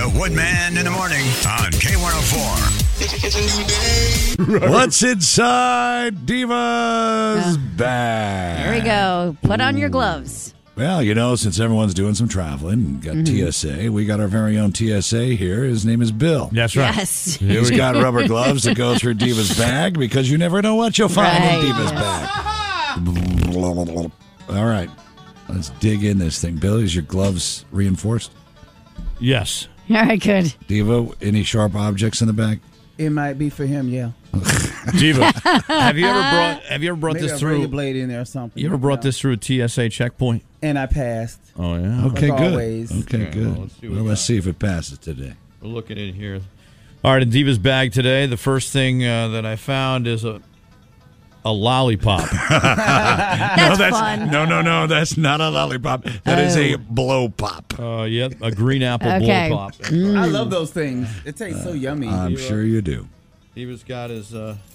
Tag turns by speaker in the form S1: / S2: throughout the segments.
S1: The Woodman in the morning on K104.
S2: What's inside Diva's bag?
S3: Here we go. Put on your gloves.
S2: Well, since everyone's doing some traveling, got TSA. We got our very own TSA here. His name is Bill.
S4: That's right.
S3: Yes.
S2: He's got rubber gloves to go through Diva's bag because you never know what you'll find in Diva's bag. All right. Let's dig in this thing. Bill, is your gloves reinforced?
S4: Yes.
S3: All right, good.
S2: Diva, any sharp objects in the bag?
S5: It might be for him, yeah.
S4: Diva, have you ever brought
S5: Maybe
S4: this
S5: a
S4: through?
S5: razor blade in there or something.
S4: You ever brought this through a TSA checkpoint?
S5: And I passed.
S4: Oh yeah.
S2: Okay,
S5: Like
S2: good.
S5: always.
S2: Okay,
S4: Okay,
S2: good.
S4: well, let's see what we
S2: Let's
S4: got.
S2: see if it passes today.
S4: We're looking at it here. All right, in Diva's bag today, the first thing that I found is a lollipop.
S3: That's fun.
S2: No. That's not a lollipop. That is a blow pop.
S4: Yep, a green apple
S3: Okay.
S4: blow pop.
S5: I love those things. It tastes so yummy.
S2: I'm sure you do.
S4: Diva's got his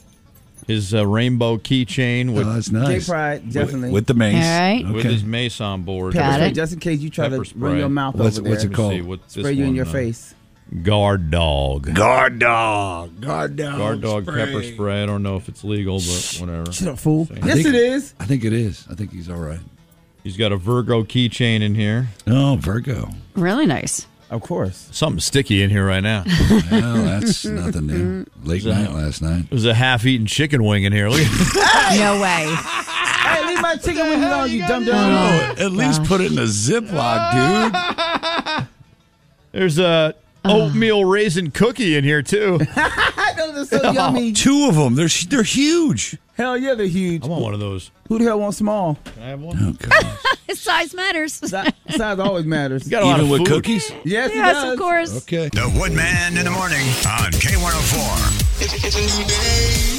S4: rainbow keychain
S2: Oh, that's nice.
S5: Gay pride, definitely.
S2: With the mace.
S3: All right.
S2: Okay.
S4: with his mace on board.
S3: Got
S5: Pepper spray,
S3: it.
S5: just in case you try
S4: Pepper
S5: to run
S4: spray.
S5: your mouth
S2: What's
S5: over there.
S2: it called?
S4: See what this
S5: Spray you in
S4: one,
S5: your face.
S4: Guard dog.
S2: Guard dog. Guard dog.
S4: Guard dog pepper spray. I don't know if it's legal, but whatever.
S5: Shut up, fool.
S4: Same.
S5: Yes, it is.
S2: I think it is. I think he's all right.
S4: He's got a Virgo keychain in here.
S2: Oh, Virgo.
S3: Really nice.
S5: Of course.
S4: Something sticky in here right now.
S2: Well, that's nothing new. Late night last night.
S4: There's a half-eaten chicken wing in here. Look at
S3: No way.
S5: Hey, leave my chicken wings alone, you dumb dumb.
S2: At least put it in a Ziploc, dude.
S4: There's a oatmeal raisin cookie in here too.
S5: Those are so yummy.
S2: Two of them. They're huge.
S5: Hell yeah, they're huge.
S4: I want one of those.
S5: Who the hell wants small?
S4: Can I have one?
S2: Oh, God.
S3: Size matters.
S5: Size always matters.
S4: You got a lot
S2: Even
S4: of
S2: with
S4: food.
S2: cookies?
S5: Yes, it
S3: Yes,
S5: does.
S3: of course.
S2: Okay.
S1: The Woodman in the morning on K104.